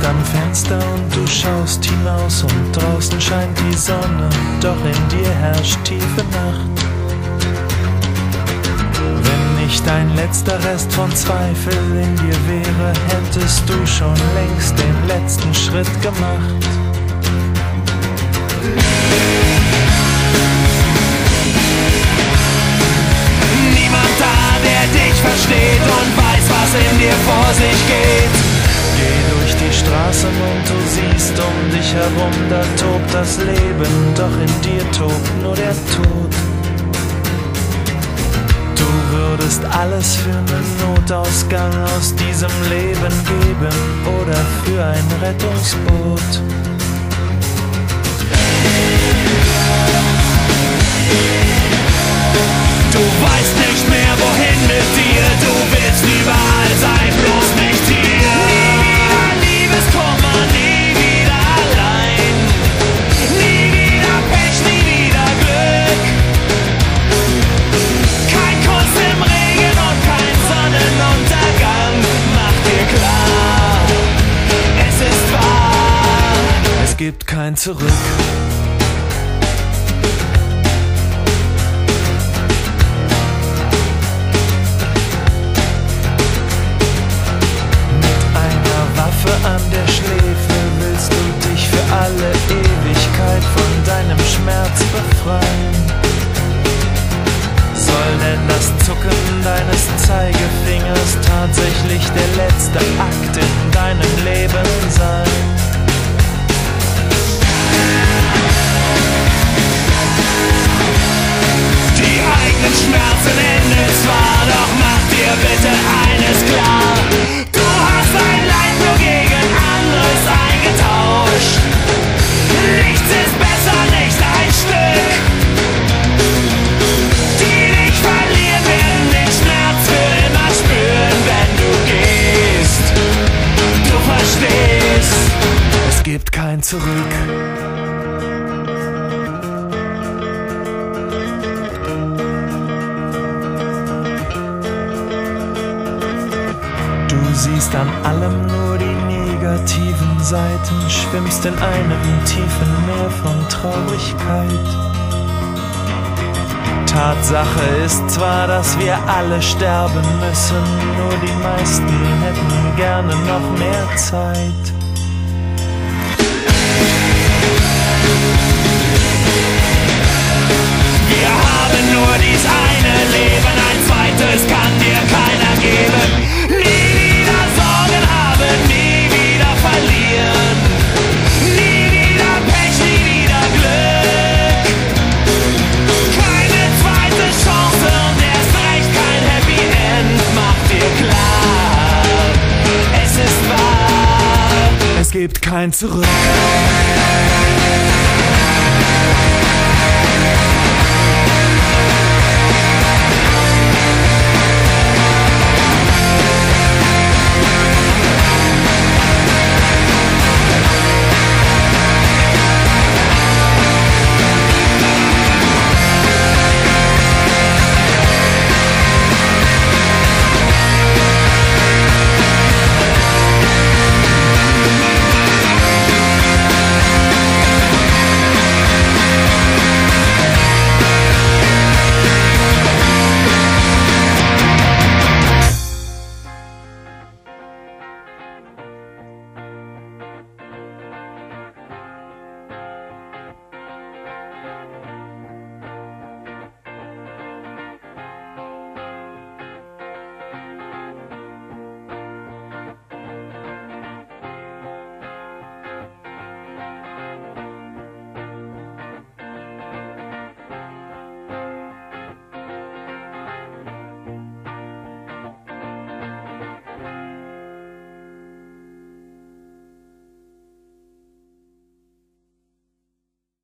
stehst am Fenster und du schaust hinaus und draußen scheint die Sonne, doch in dir herrscht tiefe Nacht. Wenn nicht ein letzter Rest von Zweifel in dir wäre, hättest du schon längst den letzten Schritt gemacht. Niemand da, der dich versteht und weiß, was in dir vor sich geht. Geh durch die Straßen und du siehst um dich herum, da tobt das Leben, doch in dir tobt nur der Tod. Du würdest alles für einen Notausgang aus diesem Leben geben oder für ein Rettungsboot. Du weißt nicht mehr, wohin mit dir. Du willst überall sein, bloß nicht hier. Nie wieder Liebeskummer, nie wieder allein. Nie wieder Pech, nie wieder Glück. Kein Kuss im Regen und kein Sonnenuntergang. Mach dir klar, es ist wahr. Es gibt kein Zurück. An der Schläfe willst du dich für alle Ewigkeit von deinem Schmerz befreien. Soll denn das Zucken deines Zeigefingers tatsächlich der letzte Akt in deinem Leben sein? Die eigenen Schmerzen enden zwar, doch mach dir bitte eines klar. Du hast ein Leid nur gegen anderes eingetauscht. Nichts ist besser, nicht ein Stück. Die dich verlieren, werden den Schmerz für immer spüren, wenn du gehst. Du verstehst, es gibt kein Zurück. Du siehst an allem nur die negativen Seiten, schwimmst in einem tiefen Meer von Traurigkeit. Tatsache ist zwar, dass wir alle sterben müssen, nur die meisten hätten gerne noch mehr Zeit. wir haben nur dies eine Leben, ein zweites kann dir keiner geben. Es gibt kein Zurück.